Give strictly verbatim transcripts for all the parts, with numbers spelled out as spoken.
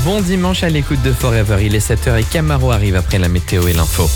Bon dimanche à l'écoute de Forever. Il est sept heures et Camaro arrive après la météo et l'info.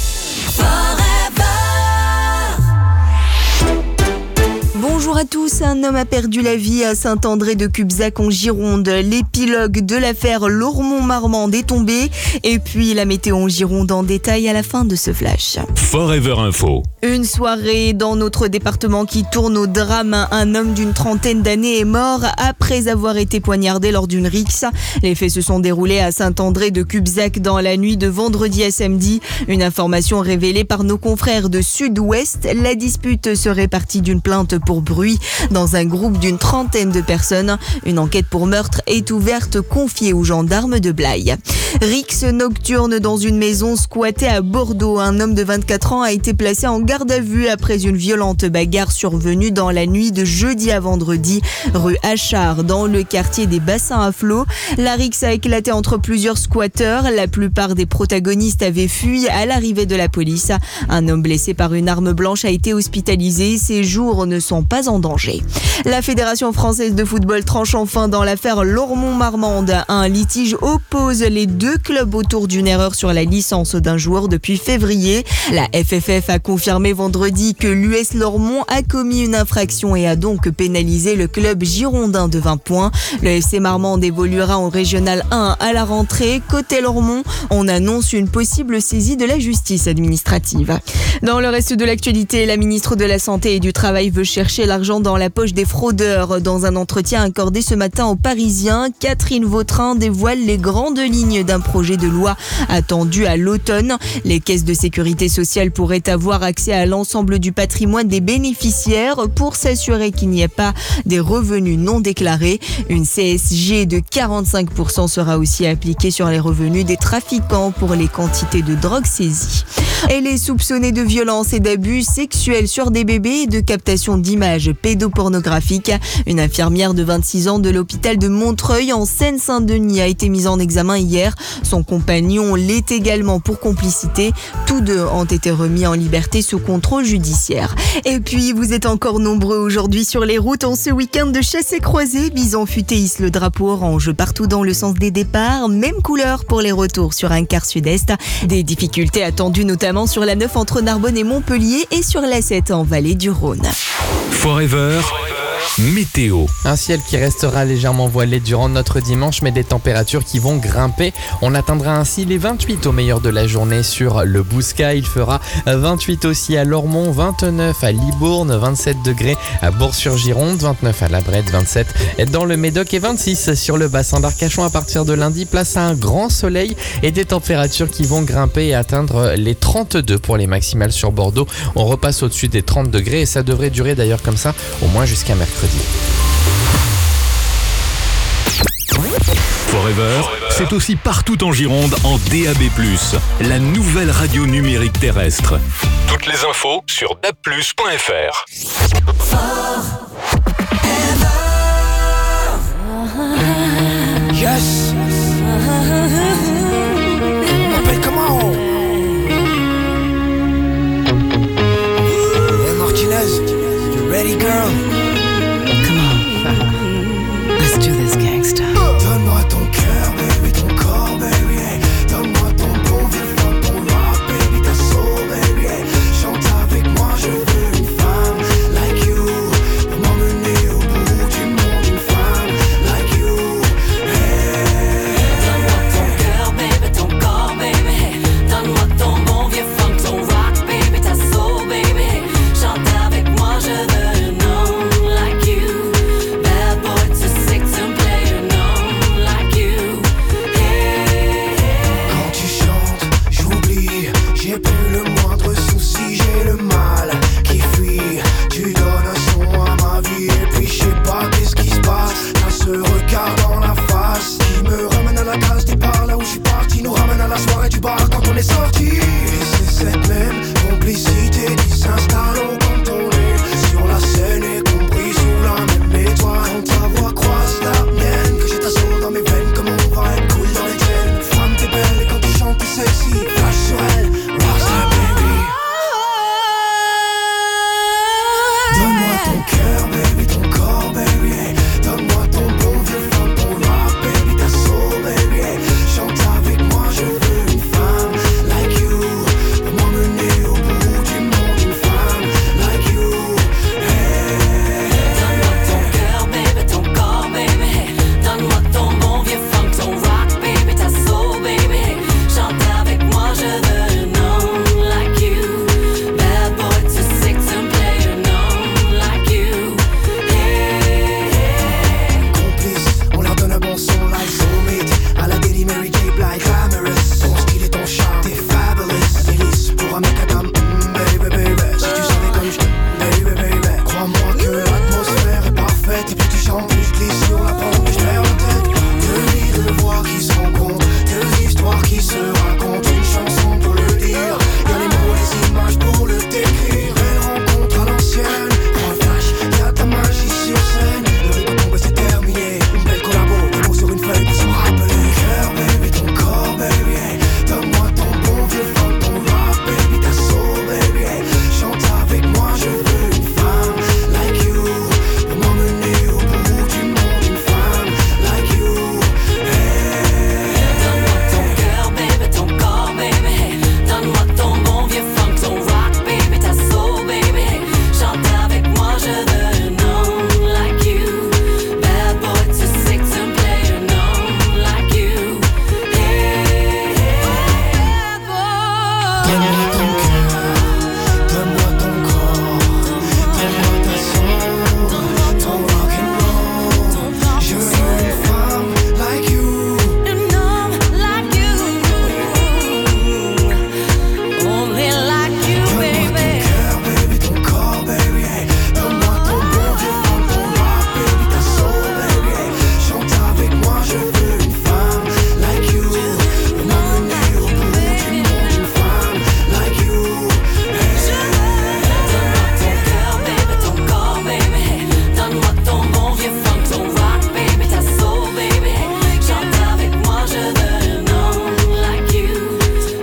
Bonjour à tous, un homme a perdu la vie à Saint-André-de-Cubzac en Gironde. L'épilogue de l'affaire Lormont-Marmande est tombé. Et puis la météo en Gironde en détail à la fin de ce flash. Forever Info. Une soirée dans notre département qui tourne au drame. Un homme d'une trentaine d'années est mort après avoir été poignardé lors d'une rixe. Les faits se sont déroulés à Saint-André-de-Cubzac dans la nuit de vendredi à samedi. Une information révélée par nos confrères de Sud-Ouest. La dispute serait partie d'une plainte pour bruit dans un groupe d'une trentaine de personnes. Une enquête pour meurtre est ouverte, confiée aux gendarmes de Blaye. Rixe nocturne dans une maison squattée à Bordeaux. Un homme de vingt-quatre ans a été placé en garde à vue après une violente bagarre survenue dans la nuit de jeudi à vendredi, rue Achard, dans le quartier des Bassins à Flot. La rixe a éclaté entre plusieurs squatteurs. La plupart des protagonistes avaient fui à l'arrivée de la police. Un homme blessé par une arme blanche a été hospitalisé. Ses jours ne sont pas en danger. La Fédération française de football tranche enfin dans l'affaire Lormont-Marmande. Un litige oppose les deux clubs autour d'une erreur sur la licence d'un joueur depuis février. La F F F a confirmé vendredi que l'U S Lormont a commis une infraction et a donc pénalisé le club girondin de vingt points. Le F C Marmande évoluera en Régional un à la rentrée. Côté Lormont, on annonce une possible saisie de la justice administrative. Dans le reste de l'actualité, la ministre de la Santé et du Travail veut chercher l'argent dans la poche des fraudeurs. Dans un entretien accordé ce matin aux Parisiens, Catherine Vautrin dévoile les grandes lignes d'un projet de loi attendu à l'automne. Les caisses de sécurité sociale pourraient avoir accès à l'ensemble du patrimoine des bénéficiaires pour s'assurer qu'il n'y ait pas des revenus non déclarés. Une C S G de quarante-cinq pour cent sera aussi appliquée sur les revenus des trafiquants pour les quantités de drogue saisies. Elle est soupçonnée de violence et d'abus sexuels sur des bébés et de captation d'images pédopornographiques. Une infirmière de vingt-six ans de l'hôpital de Montreuil en Seine-Saint-Denis a été mise en examen hier. Son compagnon l'est également pour complicité. Tous deux ont été remis en liberté sous contrôle judiciaire. Et puis, vous êtes encore nombreux aujourd'hui sur les routes en ce week-end de chasse et croisée. Bison futé hisse le drapeau orange partout dans le sens des départs. Même couleur pour les retours sur un quart sud-est. Des difficultés attendues notamment sur la neuf entre Narbonne et Montpellier et sur la sept en vallée du Rhône. Forever. Météo. Un ciel qui restera légèrement voilé durant notre dimanche, mais des températures qui vont grimper. On atteindra ainsi les vingt-huit au meilleur de la journée sur le Bouscat. Il fera vingt-huit aussi à Lormont, vingt-neuf à Libourne, vingt-sept degrés à Bourg-sur-Gironde, vingt-neuf à La Brette, vingt-sept dans le Médoc et vingt-six sur le bassin d'Arcachon. À partir de lundi, place à un grand soleil et des températures qui vont grimper et atteindre les trente-deux pour les maximales sur Bordeaux. On repasse au-dessus des trente degrés et ça devrait durer d'ailleurs comme ça au moins jusqu'à mercredi. Forever, c'est aussi partout en Gironde en D A B plus, la nouvelle radio numérique terrestre. Toutes les infos sur d a b plus point f r. Yes. Appelle comment? Hey Martinez, you ready girl? Let's do this, gangsta. Donne-moi ton cœur, baby, ton corps, baby, hey. Donne-moi ton bon vivant, ton rock, baby, ta soul, baby, hey. Chante avec moi, je veux une femme like you. Pour moi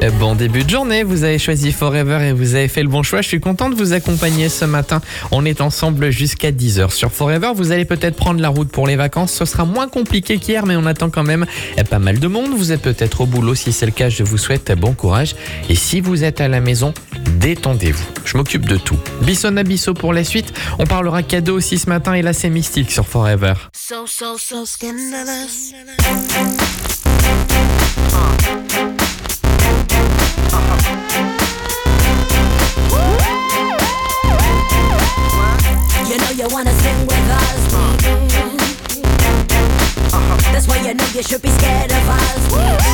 Bon début de journée, vous avez choisi Forever et vous avez fait le bon choix. Je suis content de vous accompagner ce matin. On est ensemble jusqu'à dix heures sur Forever. Vous allez peut-être prendre la route pour les vacances. Ce sera moins compliqué qu'hier, mais on attend quand même pas mal de monde. Vous êtes peut-être au boulot. Si c'est le cas, je vous souhaite bon courage. Et si vous êtes à la maison, détendez-vous. Je m'occupe de tout. Bisson à Bissot pour la suite. On parlera cadeau aussi ce matin et là c'est Mystique sur Forever. So, so, so scandalous. You know you wanna sing with us. That's why you know you should be scared of us.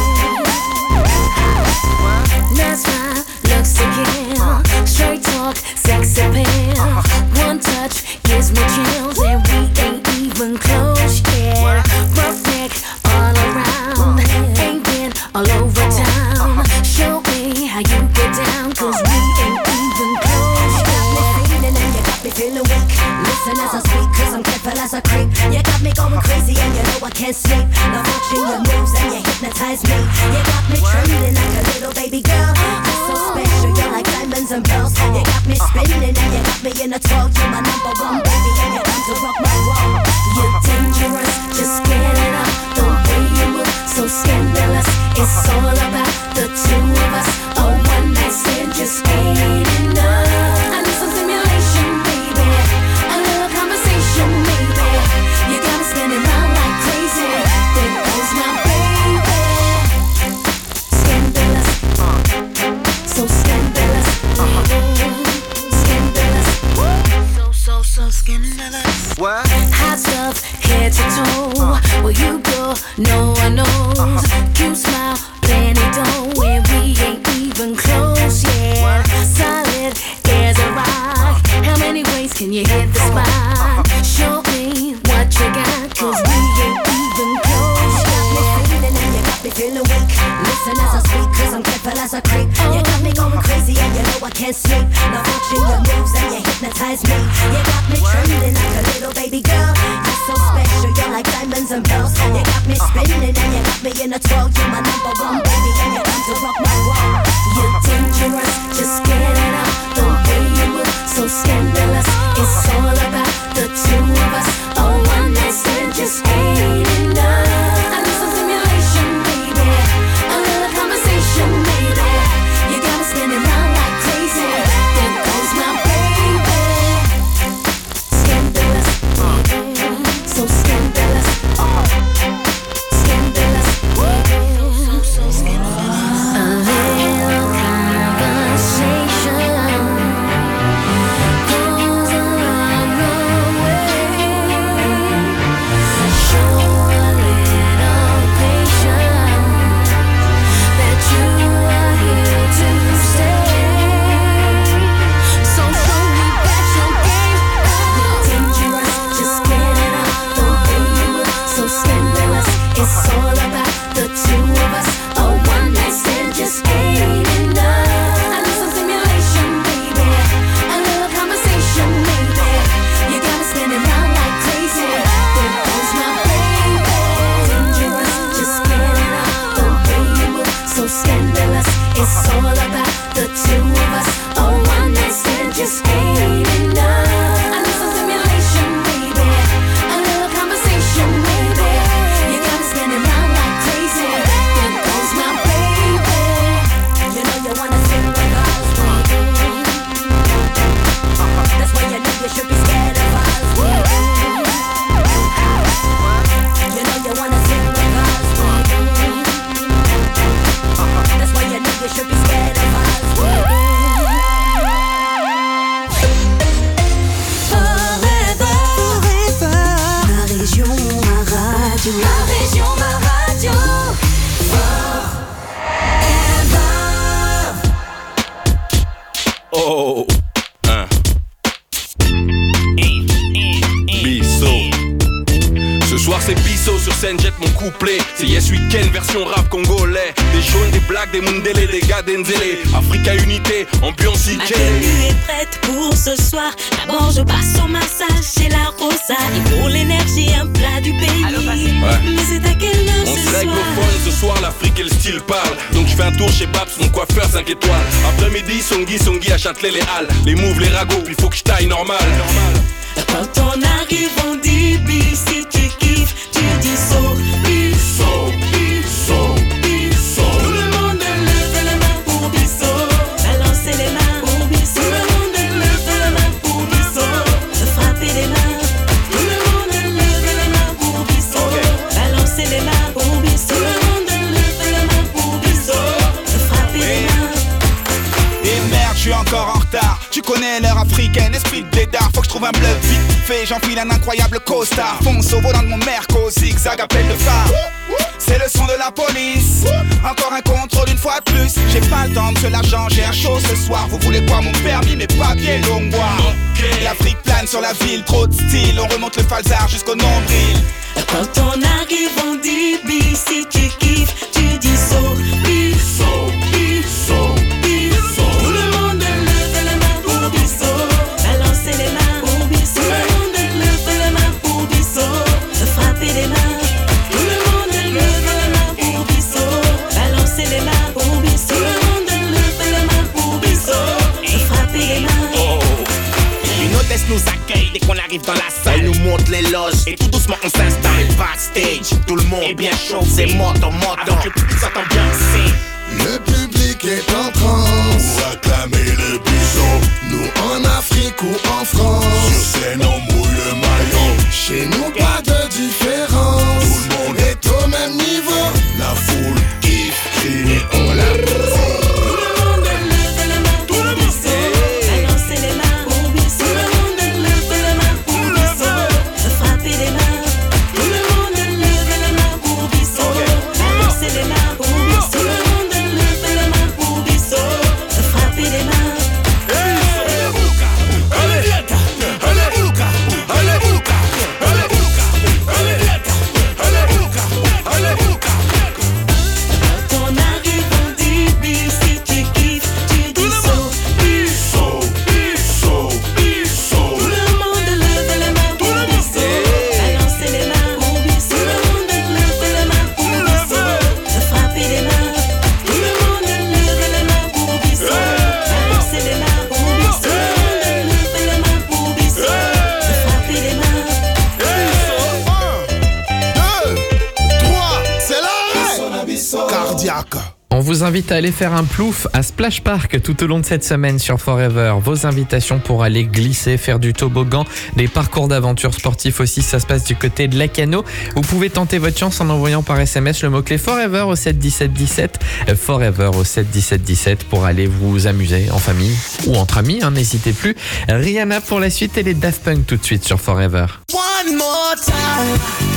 That's my looks to kill. Straight talk, sex appeal. One touch gives me chills, and we ain't even close yet. Rough neck all around, ain't been all over town. Show me how you get down, cause we ain't even close yet. You got me feeling and you got me feeling weak. Listen as I speak, cause I'm careful as I creep. You got me going crazy and you know I can't sleep. Now watching your moves and you hypnotize me. You got me trembling like a little baby girl. You're so special, you're like diamonds and pearls. You got me spinning and you got me in a twirl. You're my number one baby and you come to rock my world. You're dangerous, just get it up. The way you move, so scandalous. It's all about the two of us. A one night stand just ain't enough. I need some stimulation, baby. A little conversation, maybe. You got me spinning round like crazy. There goes my baby. Scandalous, so scandalous, scandalous, so so so scandalous. What? Hot stuff, head to toe. Where you go, no one knows. Cute smile, plenty dough, and we ain't even close yet. Solid as a rock. How many ways can you hit the spot? Show me what you got, cause we ain't even close yet. You got me feeling and you got me feeling weak. Listen as I speak, cause I'm careful as I creep. You got me going crazy and you know I can't sleep. Now watching your moves and you hypnotize me. You got me trembling like a little baby girl. You're so special, you're like diamonds and pearls. You got me spinning and you got me in a twirl. You're my number one baby and you come to rock my world. You're dangerous, just get it up. The way you move, so scandalous. It's all about the two of us. A one night stand just ain't enough. I need some stimulation, baby. A little conversation, maybe. You got me spinning round like crazy. There goes my baby. Scandalous, so scandalous, scandalous, so so scandalous. A little conversation goes a long, long way. Show a little patience that you are here to stay. So show me that your game. You're dangerous, just get it up. The way you move, so scandalous. It's all about the two of us. A one night stand just ain't enough. I need some stimulation, baby. A little conversation, maybe. You got me spinning round like crazy. There goes my baby. Dangerous, just get it up. The way you move, so scandalous. It's all about the two of us. A one night stand just ain't enough. I need some stimulation, baby. A little conversation, maybe. You got me spinning round like crazy. There goes my baby. You know you wanna sing with us, baby. That's why you know you should be scared of us, baby. You know you wanna sing with us, baby. That's why you know you should be scared of us, baby. Forever, forever. Ma région, ma radio. Ma région, ma radio. Oh, hein. Bissot. Ce soir c'est Bissot sur scène, jette mon couplet. C'est Yes Weekend version rap congolais. Des jaunes, des blacks, des mundele, des gars d'Enzele. Africa Unité, ambiance Ma I K. tenue est prête pour ce soir. D'abord je passe au massage chez la Rosa. Et pour l'énergie un plat du pays. Ouais. Mais c'est à quelle heure On ce se règle soir? au fun, ce soir l'Afrique et le style parlent. Donc je fais un tour chez Babs, mon coiffeur cinq étoiles. Après-midi, Songi, Songi à Châtelet, les Halles. Les moves, les ragots, puis faut que je taille normal. Quand on arrive, on dit bis. Si tu kiffes, tu dis so. Bisso, bisso, bisso. Tout le monde lève les mains pour bisso. Balancez les mains pour bisso. Tout le monde lève les mains pour bisso. Se frapper les mains. Tout le monde lève les mains pour bisso. Balancez les mains pour bisso. Tout le monde lève les mains pour bisso. Se frapper les mains. Et merde, je suis encore en retard. Tu connais l'heure africaine, esprit de blédard. Faut que je trouve un bluff vite fait, j'enfile un incroyable costard. Fonce au volant de mon Merco, zigzag appel de phare. C'est le son de la police. Encore un contrôle une fois de plus. J'ai pas le temps de l'argent, j'ai un show ce soir. Vous voulez quoi, mon permis, mes papiers longois. L'Afrique plane sur la ville, trop de style. On remonte le falzar jusqu'au nombril. Quand on arrive, on dit bis. Si tu kiffes, tu dis so. Bisso, bisso, bisso. Tout le monde lève les mains pour bisso. Balancez les mains pour bisso. Tout le monde lève les mains pour bisso. Se frapper les mains. Tout le monde lève les mains pour bisso. Balancez les mains pour bisso. Tout le monde lève les mains pour bisso. Se frapper les mains. Une hôtesse nous accueille dès qu'on arrive dans la salle. Elle nous montre les loges et tout doucement on s'installe. Backstage, tout le monde est bien chaud. C'est moto, moto, avec le public s'entend bien. C'est le public est en transe pour acclamer le bison. Nous en Afrique ou en France, sur scène on mouille le maillot. Chez nous pas de différence, tout le monde est au même niveau. La foule kiffe, crie et on la On vous invite à aller faire un plouf à Splash Park tout au long de cette semaine sur Forever. Vos invitations pour aller glisser, faire du toboggan, des parcours d'aventure sportifs aussi, ça se passe du côté de Lacano. Vous pouvez tenter votre chance en envoyant par S M S le mot-clé Forever au sept dix-sept dix-sept. Forever au sept dix-sept dix-sept pour aller vous amuser en famille ou entre amis, hein, n'hésitez plus. Rihanna pour la suite et les Daft Punk tout de suite sur Forever. One more time.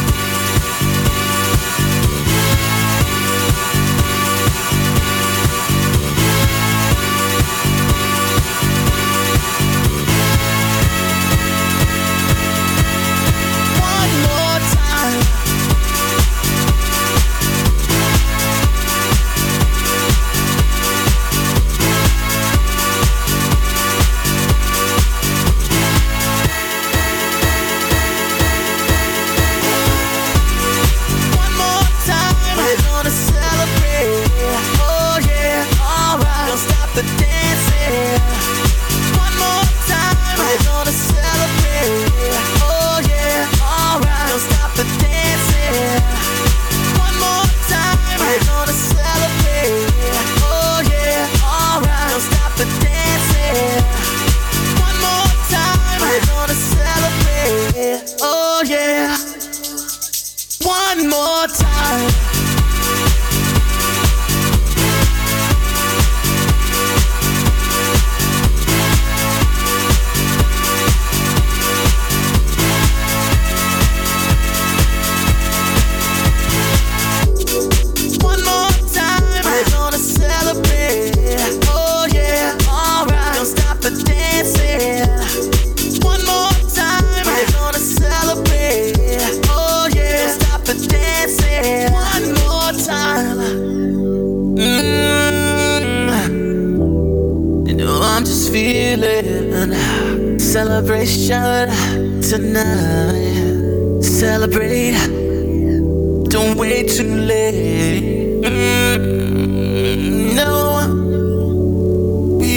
Celebration tonight. Celebrate. Don't wait too late. Mm-hmm.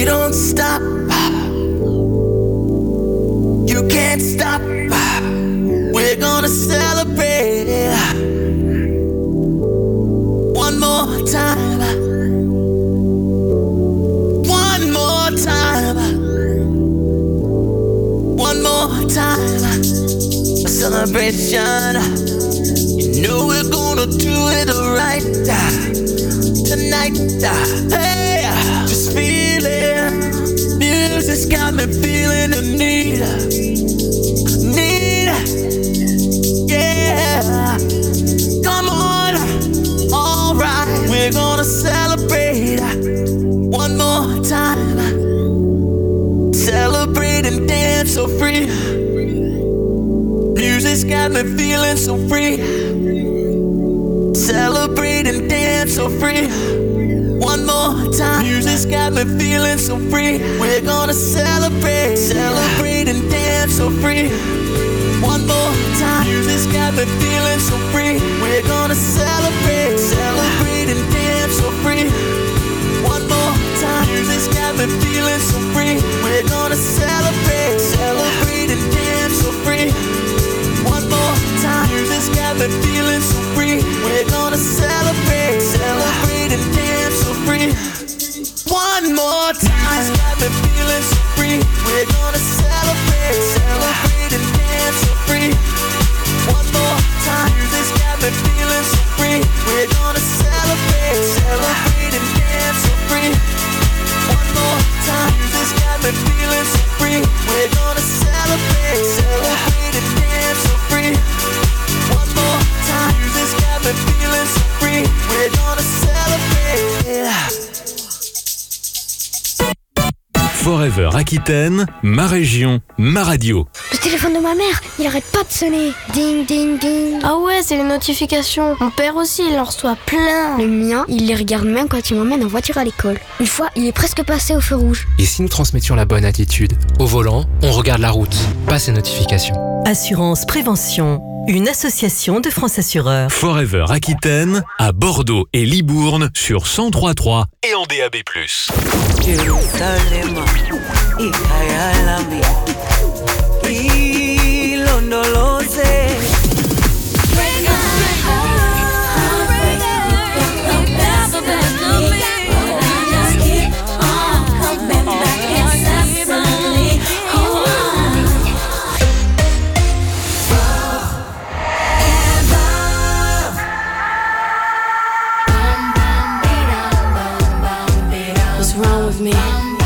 don't stop. You can't stop. We're gonna celebrate one more time. One more time. One more time. A celebration. You know we're gonna do it right tonight. Hey, just feel it. Music's got me feeling the need. Need. Yeah. Come on. Alright. We're gonna celebrate one more time. Celebrate and dance so free. Music's got me feeling so free. Celebrate and dance so free. One more time. Music's got me feeling so free. We're gonna celebrate. Celebrate and dance so free. One more time. Music's got me feeling so free. We're gonna celebrate. Celebrate and dance so free. One more time. Music's got me feeling so free. We're gonna celebrate. Celebrate and dance so free. One more time. Music's got me feeling so free. We're gonna celebrate. Celebrate and dance so free. One more time. Music's got me feeling so free. We're gonna celebrate. Celebrate and dance so free. One more time. Music's got me feeling so free. We're gonna celebrate. Celebrate and dance so free. One more time. Music's got me feeling so free. We're gonna celebrate. Celebrate and dance so free. One more time. Music's got me feeling so free. We're gonna celebrate. Forever Aquitaine, ma région, ma radio. Le téléphone de ma mère, il arrête pas de sonner. Ding, ding, ding. Ah ouais, c'est les notifications. Mon père aussi, il en reçoit plein. Le mien, il les regarde même quand il m'emmène en voiture à l'école. Une fois, il est presque passé au feu rouge. Et si nous transmettions la bonne attitude? Au volant, on regarde la route, pas ces notifications. Assurance Prévention, une association de France Assureurs. Forever Aquitaine, à Bordeaux et Libourne sur cent trois virgule trois et en D A B plus. Jerusalem, ikayalami, ilondoloze. What's wrong with me?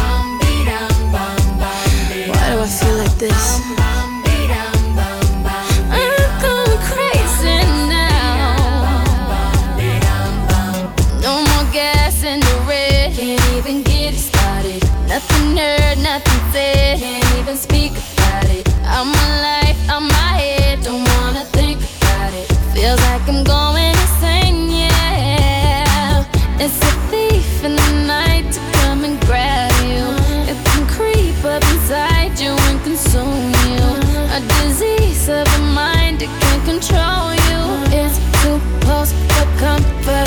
Why do I feel like this? I'm going crazy now. No more gas in the red. Can't even get it started. Nothing heard, nothing said. Can't even speak about it. I'm my life, I'm my head. Don't wanna think about it. Feels like I'm going insane, yeah. It's a thief in the night to come and grab you. It can creep up inside you and consume you. A disease of the mind, it can control you. It's supposed to comfort.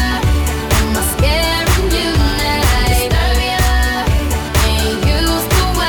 Used to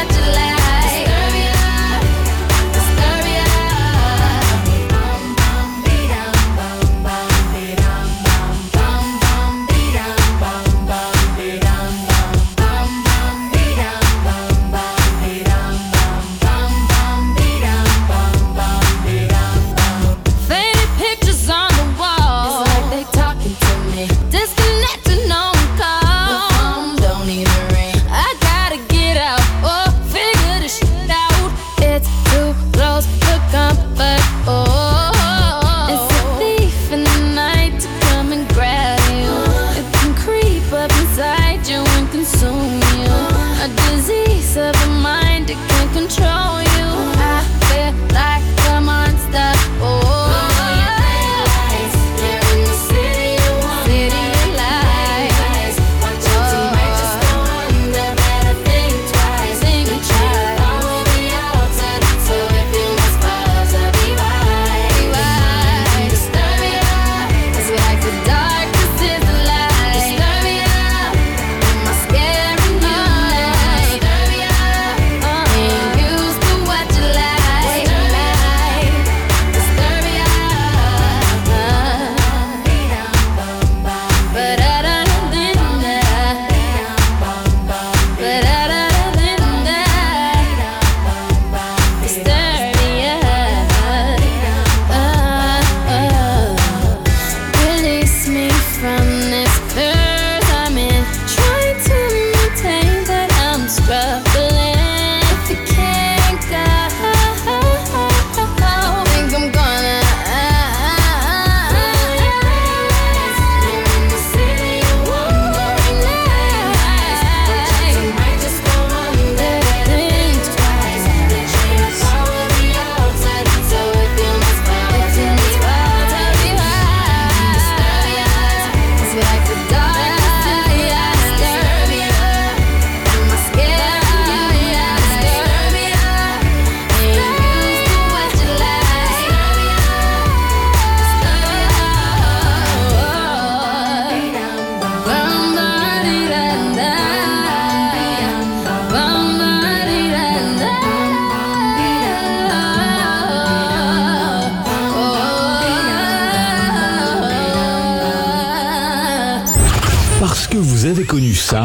connu ça?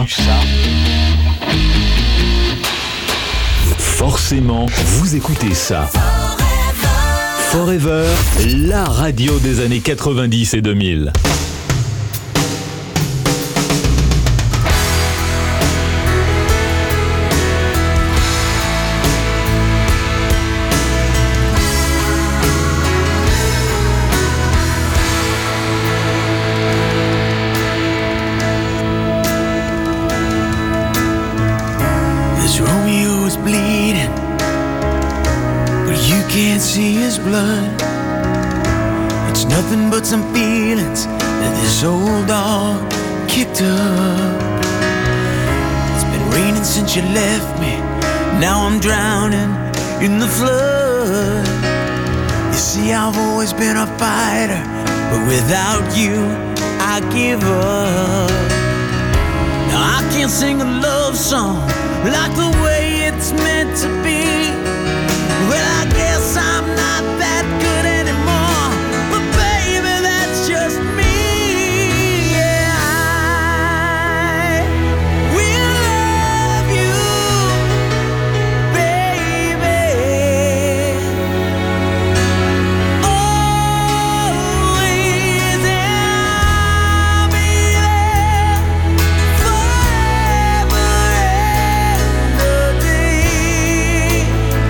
Forcément, vous écoutez ça. Forever, la radio des années quatre-vingt-dix et deux mille. Can't see his blood. It's nothing but some feelings that this old dog kicked up. It's been raining since you left me. Now I'm drowning in the flood. You see, I've always been a fighter, but without you, I give up. Now I can't sing a love song like the way it's meant to be. Well, I guess I'm not that good anymore, but baby, that's just me. Yeah, I will love you, baby. Always, I'll be there forever and a day.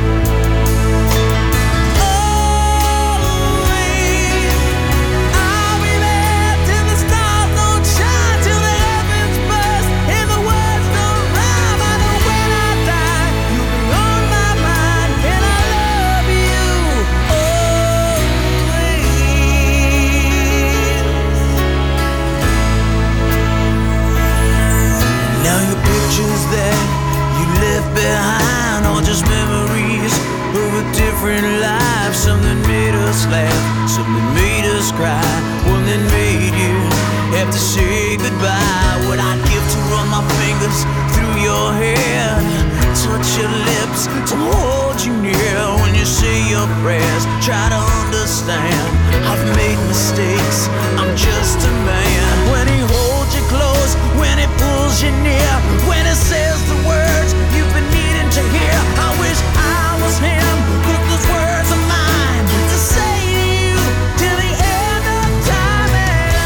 Behind all just memories of a different life. Something made us laugh, something made us cry, one that made you have to say goodbye. What I'd give to run my fingers through your hair, touch your lips, to hold you near when you say your prayers. Try to understand, I've made mistakes, I'm just a man. When he holds you close, when he pulls you near, when he says the words you've been needing to hear, I wish I was him, but those words are mine to say to you till the end of time. And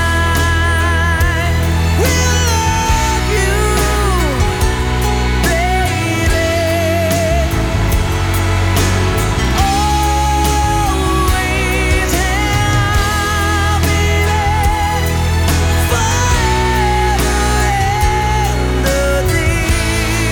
I will love you, baby. Always, I'll be there forever and a day.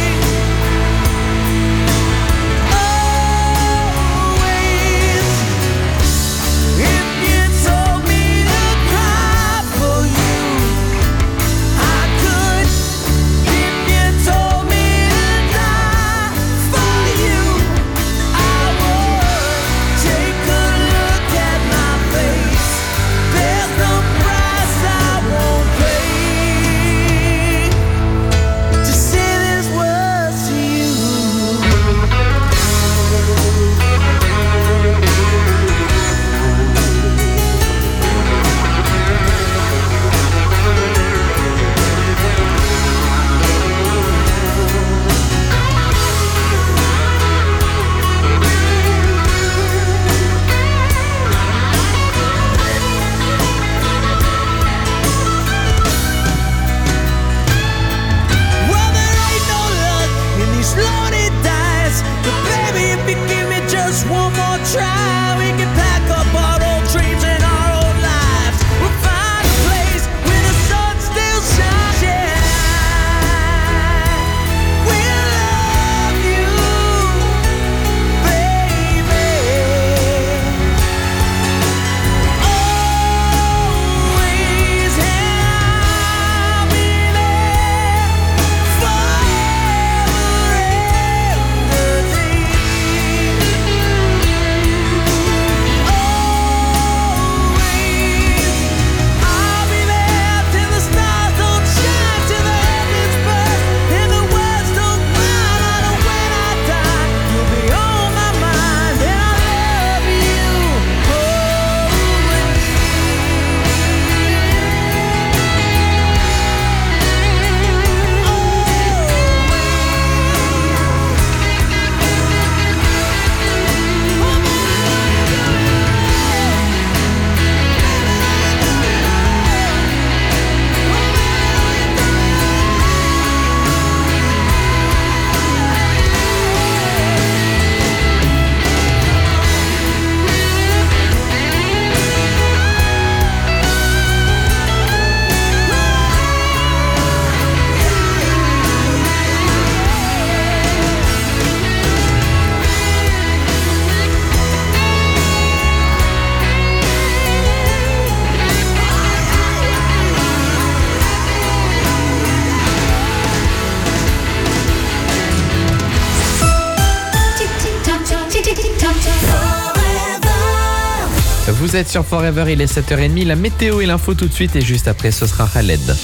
Vous êtes sur Forever, il est sept heures trente, la météo et l'info tout de suite et juste après ce sera Khaled.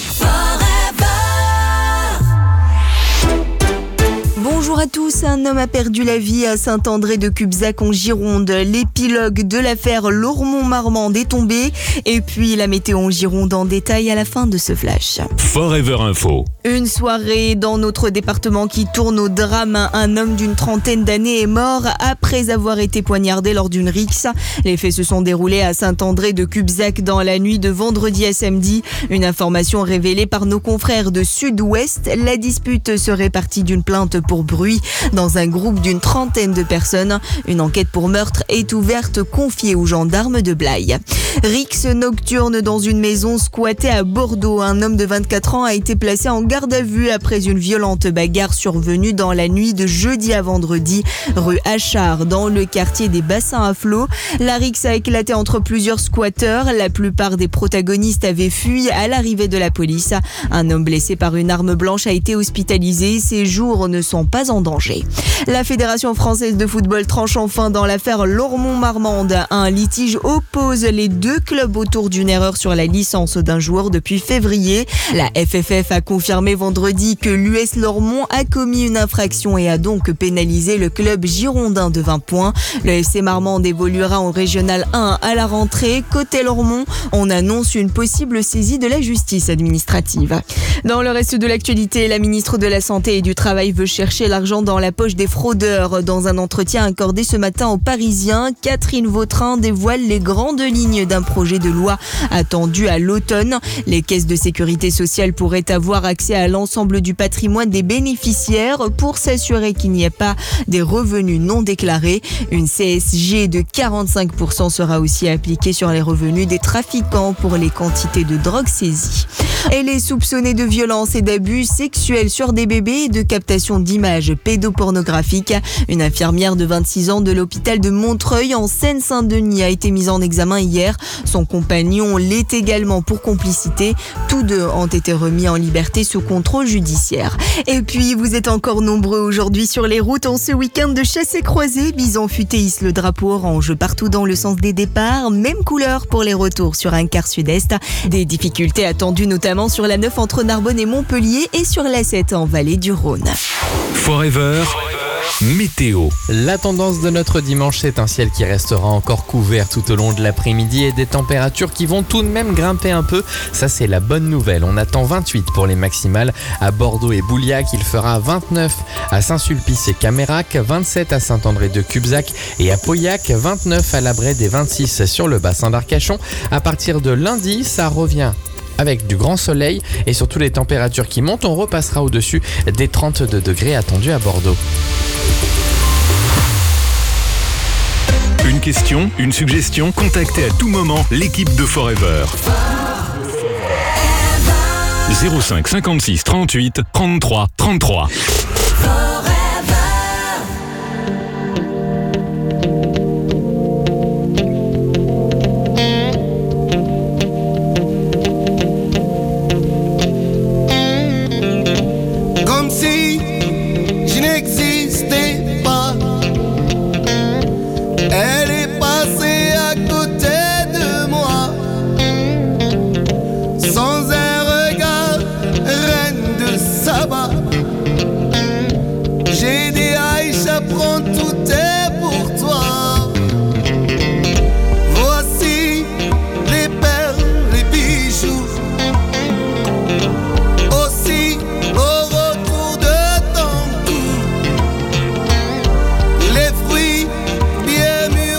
Bonjour à tous, un homme a perdu la vie à Saint-André-de-Cubzac en Gironde. L'épilogue de l'affaire Lormont-Marmande est tombé et puis la météo en Gironde en détail à la fin de ce flash. Forever Info. Une soirée dans notre département qui tourne au drame. Un homme d'une trentaine d'années est mort après avoir été poignardé lors d'une rixe. Les faits se sont déroulés à Saint-André-de-Cubzac dans la nuit de vendredi à samedi. Une information révélée par nos confrères de Sud-Ouest. La dispute serait partie d'une plainte pour bruit dans un groupe d'une trentaine de personnes. Une enquête pour meurtre est ouverte, confiée aux gendarmes de Blaye. Rixe nocturne dans une maison squattée à Bordeaux. Un homme de vingt-quatre ans a été placé en garde à vue après une violente bagarre survenue dans la nuit de jeudi à vendredi, rue Achard, dans le quartier des Bassins à Flot. La rixe a éclaté entre plusieurs squatteurs. La plupart des protagonistes avaient fui à l'arrivée de la police. Un homme blessé par une arme blanche a été hospitalisé. Ses jours ne sont pas en danger. La Fédération française de football tranche enfin dans l'affaire Lormont-Marmande. Un litige oppose les deux clubs autour d'une erreur sur la licence d'un joueur depuis février. La F F F a confirmé vendredi que l'U S Lormont a commis une infraction et a donc pénalisé le club girondin de vingt points. Le F C Marmande évoluera en Régional un à la rentrée. Côté Lormont, on annonce une possible saisie de la justice administrative. Dans le reste de l'actualité, la ministre de la Santé et du Travail veut chercher l'argent dans la poche des fraudeurs. Dans un entretien accordé ce matin aux Parisiens, Catherine Vautrin dévoile les grandes lignes d'un projet de loi attendu à l'automne. Les caisses de sécurité sociale pourraient avoir accès à l'ensemble du patrimoine des bénéficiaires pour s'assurer qu'il n'y ait pas des revenus non déclarés. Une C S G de quarante-cinq pour cent sera aussi appliquée sur les revenus des trafiquants pour les quantités de drogue saisies. Elle est soupçonnée de violence et d'abus sexuels sur des bébés et de captation d'images pédopornographiques. Une infirmière de vingt-six ans de l'hôpital de Montreuil en Seine-Saint-Denis a été mise en examen hier. Son compagnon l'est également pour complicité. Tous deux ont été remis en liberté sous contrôle judiciaire. Et puis, vous êtes encore nombreux aujourd'hui sur les routes en ce week-end de chassé-croisé. Bison futé hisse le drapeau orange partout dans le sens des départs. Même couleur pour les retours sur un quart sud-est. Des difficultés attendues notamment sur la neuf entre Narbonne et Montpellier et sur la sept en vallée du Rhône. Forever. Météo. La tendance de notre dimanche, c'est un ciel qui restera encore couvert tout au long de l'après-midi et des températures qui vont tout de même grimper un peu. Ça, c'est la bonne nouvelle. On attend vingt-huit pour les maximales à Bordeaux et Bouliac. Il fera vingt-neuf à Saint-Sulpice et Camérac, vingt-sept à Saint-André-de-Cubzac et à Pauillac, vingt-neuf à La Brède et vingt-six sur le bassin d'Arcachon. À partir de lundi, ça revient avec du grand soleil et surtout les températures qui montent. On repassera au-dessus des trente-deux degrés attendus à Bordeaux. Une question, une suggestion, contactez à tout moment l'équipe de Forever. zéro cinq cinquante-six trente-huit trente-trois trente-trois. Comme si je n'existais pas. Elle est passée à côté de moi, sans un regard, reine de Saba. J'ai dit Aïcha, prends tout est pour toi. Voici les perles, les bijoux. Aussi au retour de ton cou, les fruits bien mûrs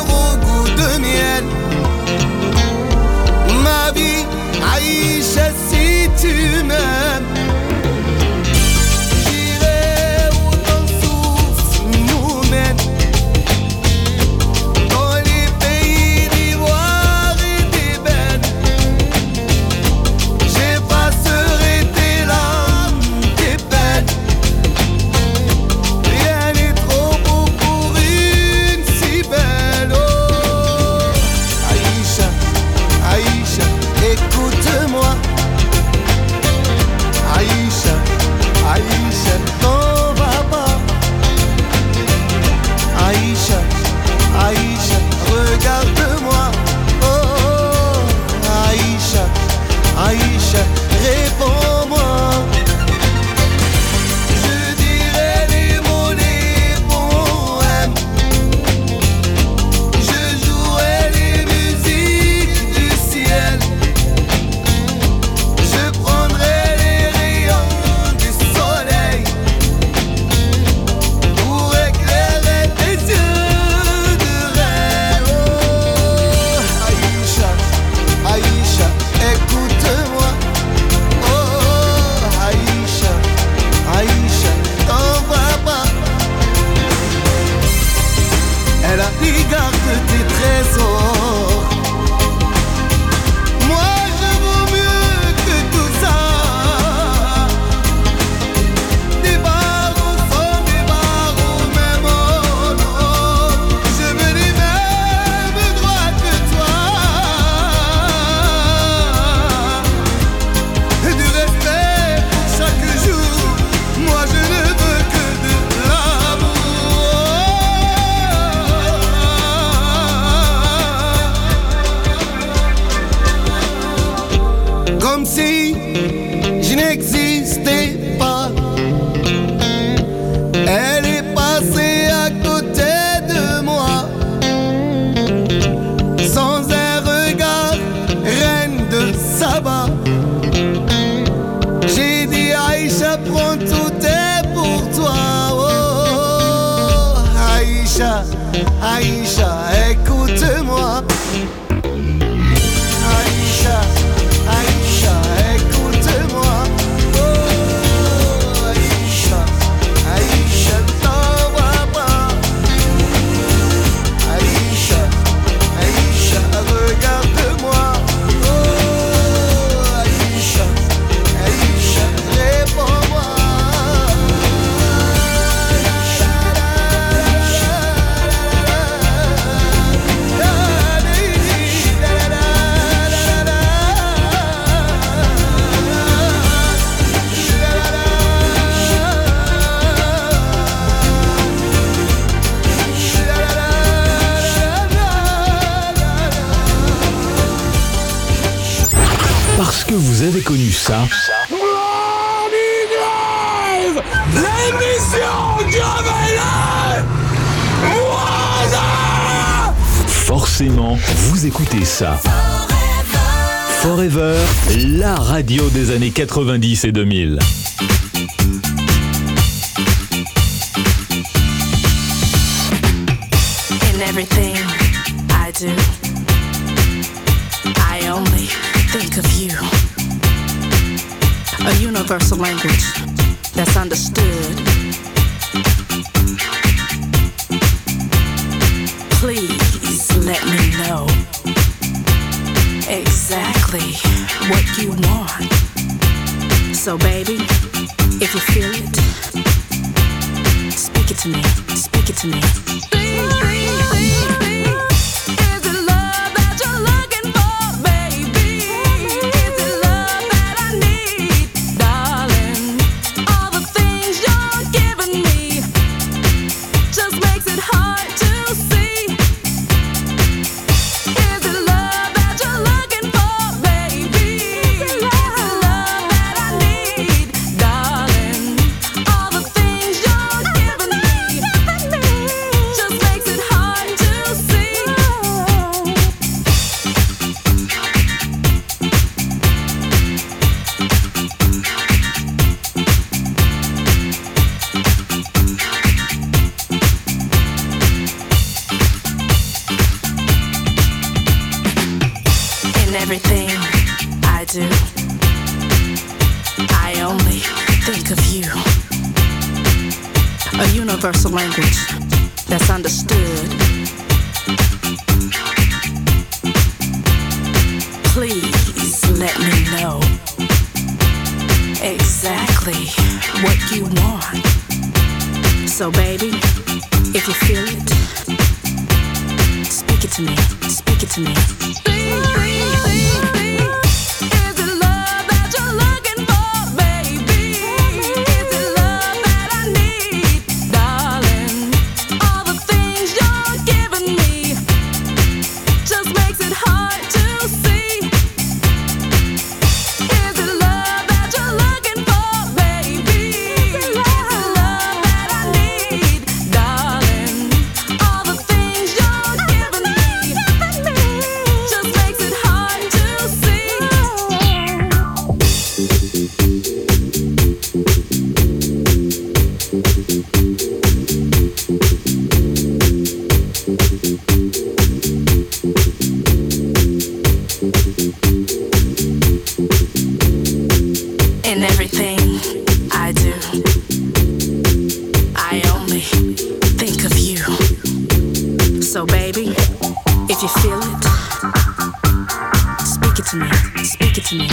si je n'existais pas. Elle est passée à côté de moi, sans un regard, reine de Saba. J'ai dit Aïcha, prends tout est pour toi. Oh, oh, oh. Aïcha, Aïcha, écoute-moi. Aïcha, Aïcha, écoute-moi. Oh, Aïcha, Aïcha, ne t'envoie pas. Aïcha, Aïcha, regarde-moi. Oh, Aïcha, Aïcha, réponds-moi. Parce que vous avez connu ça. L'émission du réveil. Forcément, vous écoutez ça. Forever, la radio des années quatre-vingt-dix et deux mille. In everything I do, I only think of you. A universal language that's understood. Please let me know exactly what you want. So baby, if you feel it, speak it to me, speak it to me. Everything I do, I only think of you. A universal language that's understood. Please let me know exactly what you want. So baby, if you feel it, speak it to me, speak it to me. In everything I do, I only think of you. So baby, if you feel it, speak it to me, speak it to me.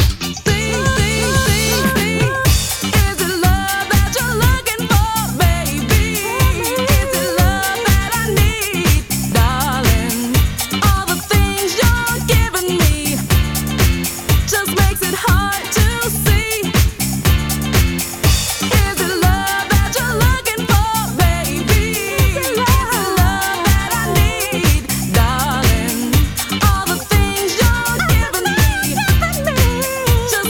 Just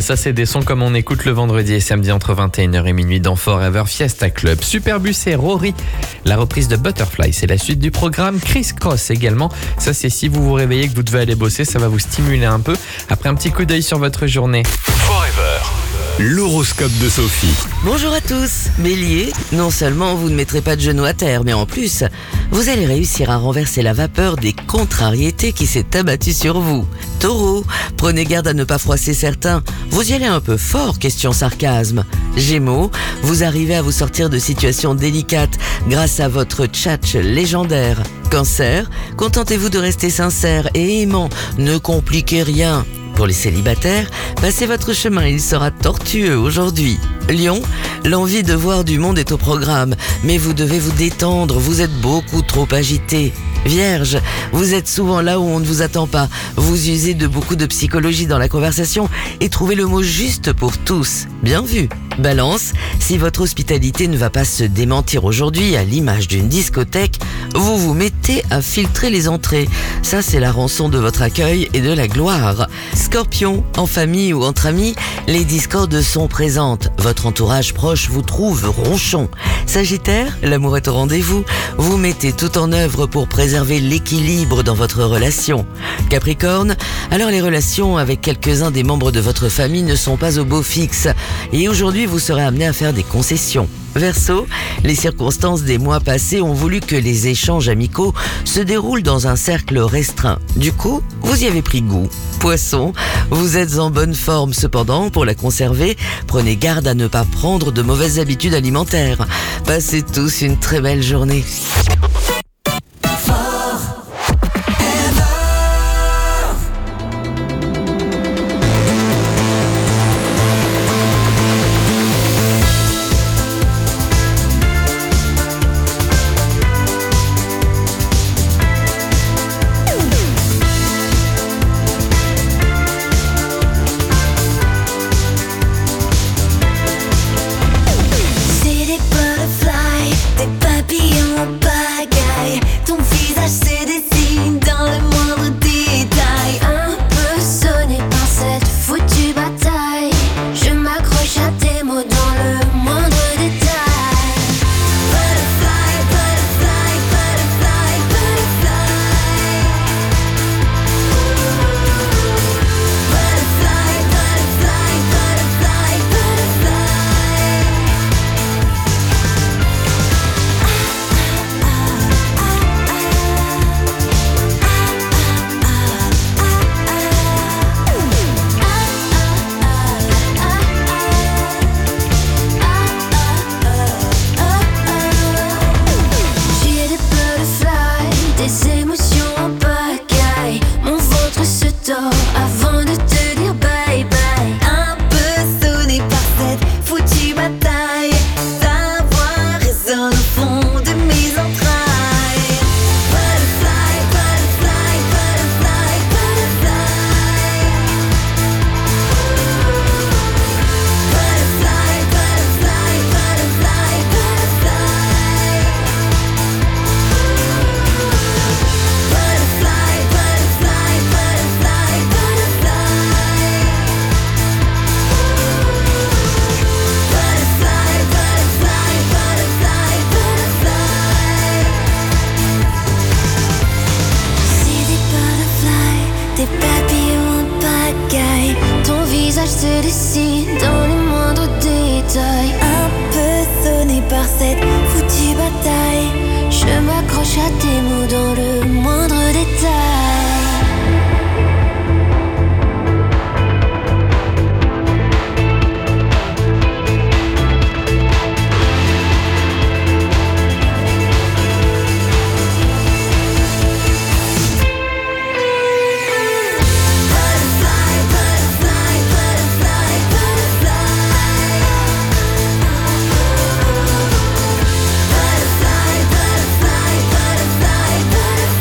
Ça, c'est des sons comme on écoute le vendredi et samedi entre vingt et une heures et minuit dans Forever Fiesta Club. Superbus et Rory, la reprise de Butterfly, c'est la suite du programme. Criss Cross également. Ça, c'est si vous vous réveillez que vous devez aller bosser, ça va vous stimuler un peu. Après un petit coup d'œil sur votre journée. Forever. L'horoscope de Sophie. Bonjour à tous. Bélier, non seulement vous ne mettrez pas de genoux à terre, mais en plus, vous allez réussir à renverser la vapeur des contrariétés qui s'est abattue sur vous. Taureau, prenez garde à ne pas froisser certains. Vous y allez un peu fort, question sarcasme. Gémeaux, vous arrivez à vous sortir de situations délicates grâce à votre tchatch légendaire. Cancer, contentez-vous de rester sincère et aimant, ne compliquez rien. Pour les célibataires, passez votre chemin, il sera tortueux aujourd'hui. Lion, l'envie de voir du monde est au programme, mais vous devez vous détendre, vous êtes beaucoup trop agité. Vierge, vous êtes souvent là où on ne vous attend pas. Vous usez de beaucoup de psychologie dans la conversation et trouvez le mot juste pour tous. Bien vu. Balance, si votre hospitalité ne va pas se démentir aujourd'hui à l'image d'une discothèque, vous vous mettez à filtrer les entrées. Ça, c'est la rançon de votre accueil et de la gloire. Scorpion, en famille ou entre amis, les discordes sont présentes. Votre entourage proche vous trouve ronchon. Sagittaire, l'amour est au rendez-vous. Vous mettez tout en œuvre pour préserver l'équilibre dans votre relation. Capricorne, alors les relations avec quelques-uns des membres de votre famille ne sont pas au beau fixe. Et aujourd'hui, vous serez amené à faire des concessions. Verseau, les circonstances des mois passés ont voulu que les échanges amicaux se déroulent dans un cercle restreint. Du coup, vous y avez pris goût. Poisson, vous êtes en bonne forme. Cependant, pour la conserver, prenez garde à ne pas prendre de mauvaises habitudes alimentaires. Passez tous une très belle journée. C'est des butterflies, des papillons en pagaille. Ton visage se dessine dans le moindre détail. Un peu sonné par cette foutue bataille. Je m'accroche à tes mots dans le moindre détail. Butterfly, butterfly, butterfly, butterfly. Butterfly, butterfly, butterfly, butterfly. J'ai des butterflies, des émotions en pagaille. Mon ventre se tord avant de te dire bye bye. Un peu sonné par cette foutue bataille. Ta voix résonne au fond de mes entrailles. Butterfly, butterfly, butterfly, butterfly. Butterfly, butterfly, butterfly, butterfly. Butterfly, butterfly, butterfly, butterfly. Butterfly, butterfly, butterfly, butterfly. C'est des butterflies, des papillons en pagaille. Ton visage se dessine dans les moindres détails. Un peu sonné par cette foutue bataille. Je m'accroche à tes mots dans le moindre détail. Butterfly, butterfly, butterfly, butterfly. Butterfly, butterfly, butterfly, butterfly.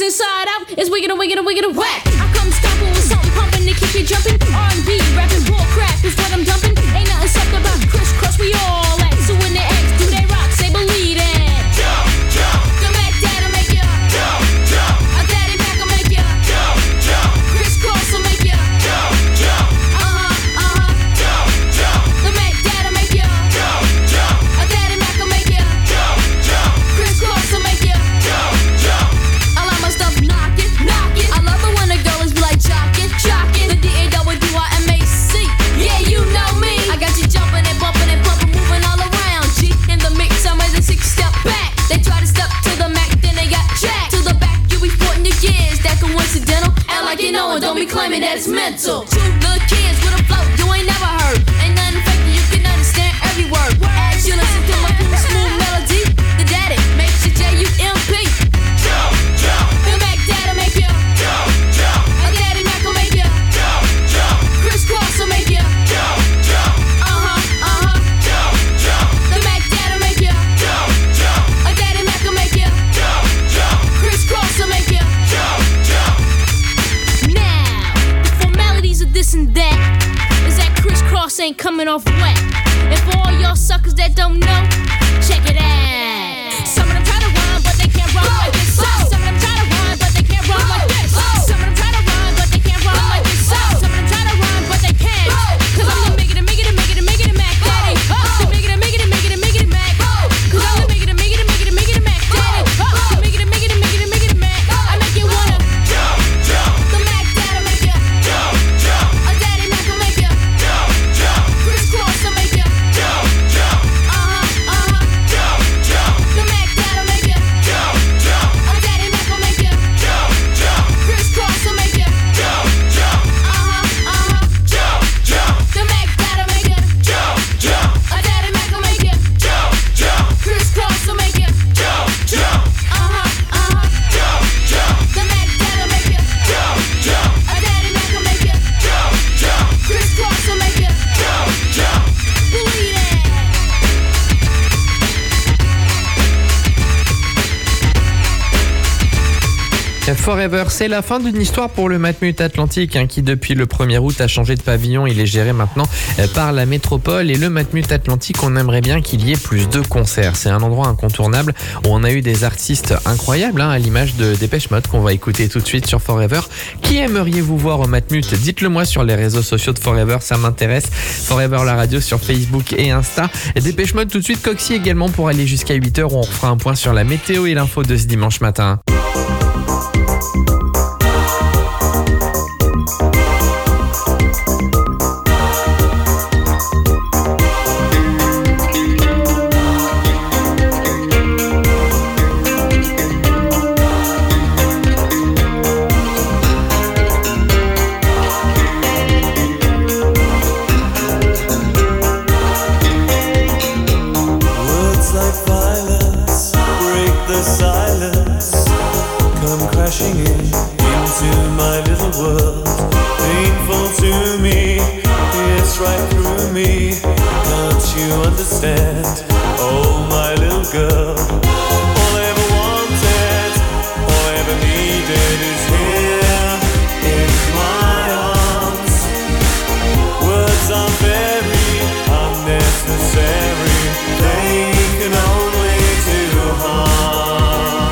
inside out. It's wicked and wicked and wicked and whack. I come stomping with something pumping to keep you jumping. R and B, rapping bull crap is what I'm dumping. Ain't nothing soft about crisscross, we all at. So when they ask, do they rock? Say believe it. Jump, jump. The Mac Dad'll make ya. Jump, jump. A Daddy Mac will make ya. Jump, jump. Crisscross will make ya. Jump, jump. Uh-huh, uh-huh. Jump, jump. The Mac Dad'll make ya. Jump, jump. A Daddy Mac will make ya. Jump, jump. Crisscross will make ya. Jump, jump. I like my stuff knockin', knockin'. I love it when the girls be like jockin', jockin'. The D A W D Y M A C. Yeah, you know me. I got you jumping and bumping and pumping, moving all around. G in the mix, I'm ready to six step back. They try to step to the Mac, then they got jacked. To the back, you be sporting your gears. That coincidental. Act like you know and don't be claiming that it's mental. Two little kids with a flow you ain't never heard. Ain't nothing fake, you can understand every word. As you listen to my cool smooth melody, the daddy makes you J U M P. Jump, jump. The Mac Dad'll make ya. Jump, jump. A Daddy Mac will make ya. Jump, jump. Crisscross will make ya. Jump, jump. Uh-huh, uh-huh. Jump, jump. The Mac Dad'll make ya. Jump, jump. A Daddy Mac will make ya. Jump, jump. Crisscross will make ya. Jump, jump. Now, the formalities of this and that is that crisscross ain't coming off wet. And for all y'all suckers that don't know, check it out. Some of them try to rhyme, but they can't rhyme like this. Some of them try to rhyme, but they can't rhyme like this. Some of them try to rhyme, but they can't rhyme like this. Some of them try to rhyme, but they can't. Cause I'm the make it, make it, make it, make it, Mac Daddy. The make it, make it, make it, make it, Mac. Cause I'm the make it, make it, make it, make it, Mac Daddy. The make it, make it, make it, make it, Mac. I make you wanna jump, jump. The Mac Dad'll make ya jump, jump. A Daddy Mac will make ya jump, jump. Crisscross will make ya jump, jump. Uh-huh, uh-huh. Jump, jump. The Mac Dad'll make ya jump, jump. A Daddy Mac will make ya jump, jump. Crisscross will make ya jump, jump. Uh-huh, uh-huh. Jump, jump. The Mac Dad'll make ya jump, jump. A Daddy Mac will make ya jump, jump. Crisscross will make ya jump, jump. Uh-huh, uh-huh. Jump, jump. The Mac Dad'll make ya jump, jump. A Daddy Mac will make ya jump, jump. Crisscross will make ya jump, jump. Believe it. Forever, c'est la fin d'une histoire pour le Matmut Atlantique hein, qui depuis le premier août a changé de pavillon. Il est géré maintenant euh, par la métropole et le Matmut Atlantique, on aimerait bien qu'il y ait plus de concerts. C'est un endroit incontournable où on a eu des artistes incroyables hein, à l'image de Dépêche Mode qu'on va écouter tout de suite sur Forever. Qui aimeriez-vous voir au Matmut? Dites-le moi sur les réseaux sociaux de Forever, ça m'intéresse. Forever la radio sur Facebook et Insta. Et Dépêche Mode tout de suite, Coxy également pour aller jusqu'à huit heures où on refera un point sur la météo et l'info de ce dimanche matin. Words like violence break the silence, come crashing in into my little world. Painful to me, it's right through me. Can't you understand? Oh, my little girl. All I ever wanted, all I ever needed is here in my arms. Words are very unnecessary, they can only do harm.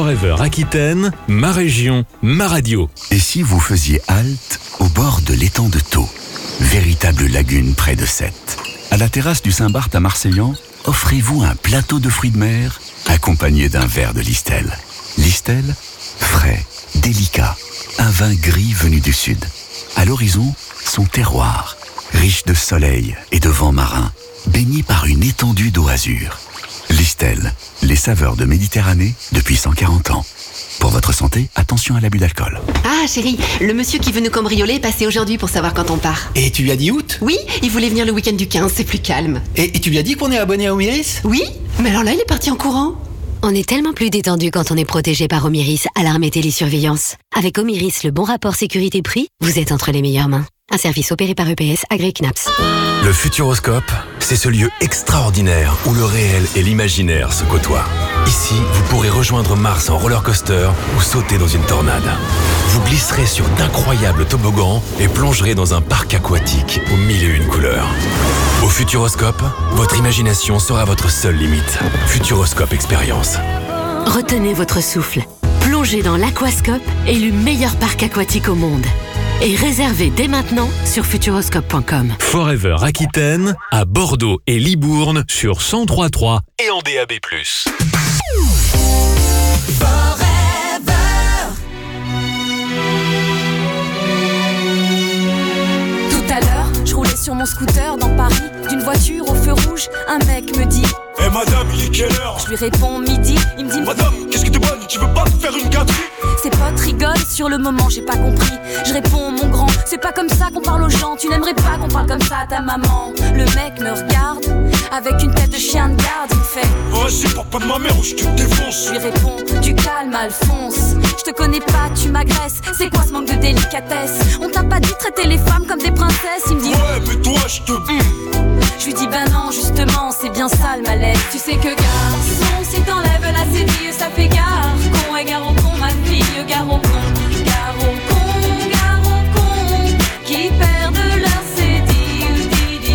Forever Aquitaine, ma région, ma radio. Et si vous faisiez halte au bord de l'étang de Thau, véritable lagune près de Sète. À la terrasse du Saint-Barth à Marseillan, offrez-vous un plateau de fruits de mer accompagné d'un verre de Listel. Listel, frais, délicat, un vin gris venu du sud. À l'horizon, son terroir, riche de soleil et de vent marin, baigné par une étendue d'eau azur. Listel, les saveurs de Méditerranée depuis cent quarante ans. Pour votre santé, attention à l'abus d'alcool. Ah chérie, le monsieur qui veut nous cambrioler est passé aujourd'hui pour savoir quand on part. Et tu lui as dit août? Oui, il voulait venir le week-end du quinze, c'est plus calme. Et, et tu lui as dit qu'on est abonné à Omiris? Oui, mais alors là il est parti en courant. On est tellement plus détendu quand on est protégé par Omiris, alarme et télésurveillance. Avec Omiris, le bon rapport sécurité-prix, vous êtes entre les meilleures mains. Un service opéré par E P S, agréé C N A P S. Le Futuroscope, c'est ce lieu extraordinaire où le réel et l'imaginaire se côtoient. Ici, vous pourrez rejoindre Mars en roller coaster ou sauter dans une tornade. Vous glisserez sur d'incroyables toboggans et plongerez dans un parc aquatique aux mille et une couleurs. Au Futuroscope, votre imagination sera votre seule limite. Futuroscope Expérience. Retenez votre souffle. Plongez dans l'Aquascope, élu meilleur parc aquatique au monde. Et réservez dès maintenant sur futuroscope point com. Forever Aquitaine, à Bordeaux et Libourne sur cent trois virgule trois et en D A B plus. Tout à l'heure, je roulais sur mon scooter dans Paris, d'une voiture au feu rouge, un mec me dit: Eh hey madame, il est quelle heure? Je lui réponds midi, il me dit: Madame, qu'est-ce que t'es bonne? Tu veux pas te faire une gâterie? Ses potes rigolent, sur le moment j'ai pas compris. Je réponds: mon grand, c'est pas comme ça qu'on parle aux gens. Tu n'aimerais pas qu'on parle comme ça à ta maman. Le mec me regarde, avec une tête de chien de garde, il me fait: Vas-y, papa de ma mère ou je te défonce. Je lui réponds: du calme Alphonse, je te connais pas, tu m'agresses. C'est quoi ce manque de délicatesse? On t'a pas dit traiter les femmes comme des princesses? Il me dit: Ouais, mais toi je te... Mmh. Je lui dis: bah non, justement, c'est bien ça le malaise. Tu sais que garçon, si t'enlèves la cédille, ça fait gare. Con et gare au con, ma fille, gare au con. Gare au con, gare au con, qui perdent leur cédille.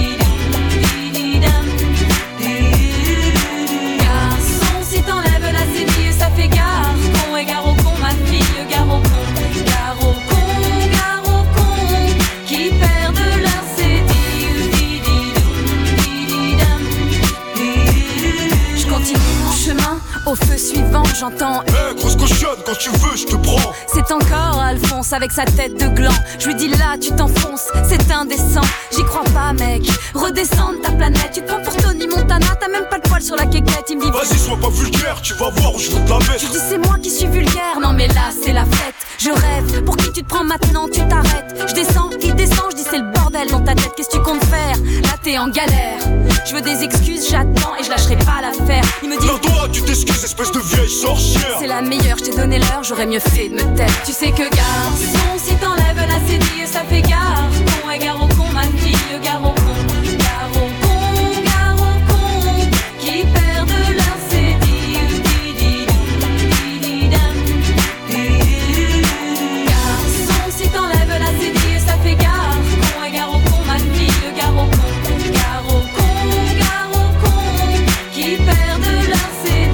Garçon, si t'enlèves la cédille, ça fait gare. Con et gare au con, ma fille, gare au con. Gare au con, gare au con, qui perdent leur cédille. Je continue mon chemin, au feu suivant, j'entends: Eh hey, grosse cochonne, quand tu veux, je te prends. C'est encore Alphonse avec sa tête de gland. Je lui dis: là, tu t'enfonces, c'est indécent. J'y crois pas, mec, redescends de ta planète. Tu te prends pour Tony Montana, t'as même pas de poil sur la quéquette. Il me dit: vas-y, sois pas vulgaire, tu vas voir où je veux te la mettre. Je dis: c'est moi qui suis vulgaire, non mais là, c'est la fête. Je rêve, pour qui tu te prends maintenant, tu t'arrêtes. Je descends, il descend, je dis: c'est le bordel dans ta tête, qu'est-ce que tu comptes faire? Là, t'es en galère. Je veux des excuses, j'attends et je lâcherai pas l'affaire. Il me dit: non, toi, tu t'excuses, espèce de vieille sorcière. C'est la meilleure, je t'ai donné l'heure, j'aurais mieux fait de me taire. Tu sais que garçon, si t'enlèves la cédille, ça fait gare. Con et gare au con, ma fille, gare au con. Gare au con, gare au con, qui perdent leur cédille. Garçon, si t'enlèves la cédille, ça fait gare. Con et gare au con, ma fille, gare au con. Gare au con, gare au con, qui perdent leur cédille.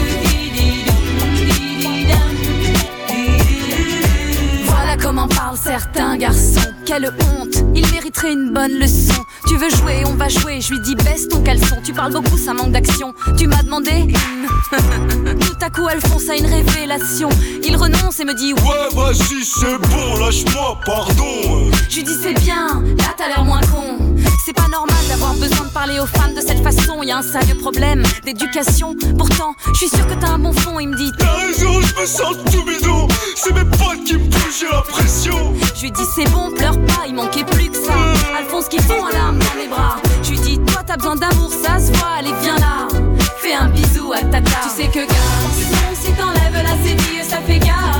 Voilà comment parlent certains garçons. Quelle honte, il mériterait une bonne leçon. Tu veux jouer, on va jouer. Je lui dis: baisse ton caleçon. Tu parles beaucoup, ça manque d'action. Tu m'as demandé. Tout à coup, Alphonse a une révélation. Il renonce et me dit: ouais, vas-y, c'est bon, lâche-moi, pardon. Je lui dis: c'est bien, là t'as l'air moins con. C'est pas normal d'avoir besoin de parler aux femmes de cette façon. Y a un sérieux problème d'éducation. Pourtant, je suis sûr que t'as un bon fond. Il me dit: t'as raison, je me sens tout bidon. C'est mes potes qui me poussent, j'ai la pression. Je lui dis: c'est bon, pleure pas, il manquait plus que ça. Alphonse qui fond en larmes dans mes bras. Je lui dis: toi t'as besoin d'amour, ça se voit, allez viens là. Fais un bisou à tata. Tu sais que garçon, si t'enlèves la cédille, ça fait gare.